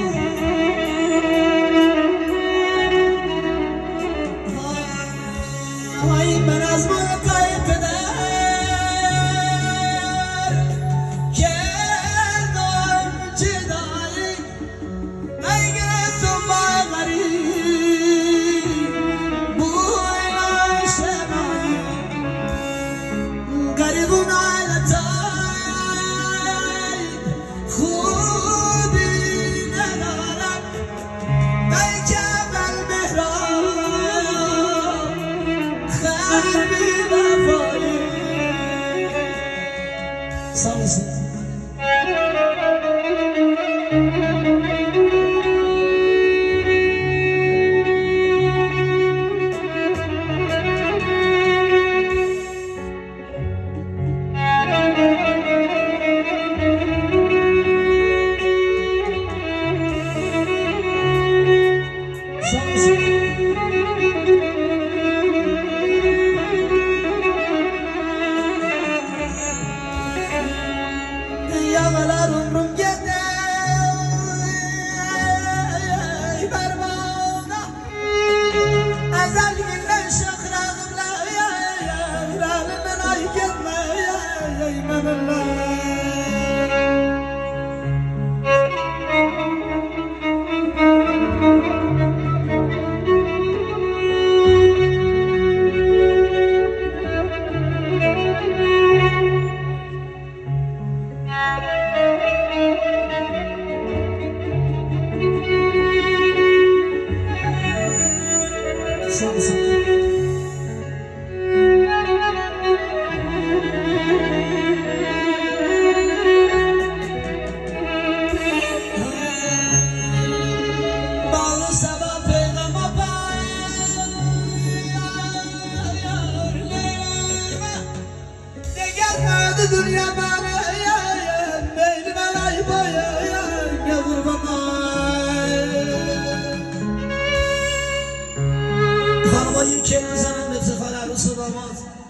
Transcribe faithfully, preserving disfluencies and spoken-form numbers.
های من از مرقای پدر کردم جدایی اگر تو باوری بوی شمایی قریبون علتای خوبی ندارم ای که بل مهران قلبی وفایی سلام yağlar umrum gider pervana ezel günden şakrağımla yüreğimin ay gitme yeminle dünya bana meyli belay boya yazır bana havayı kendisine nefsi kadar ısıramaz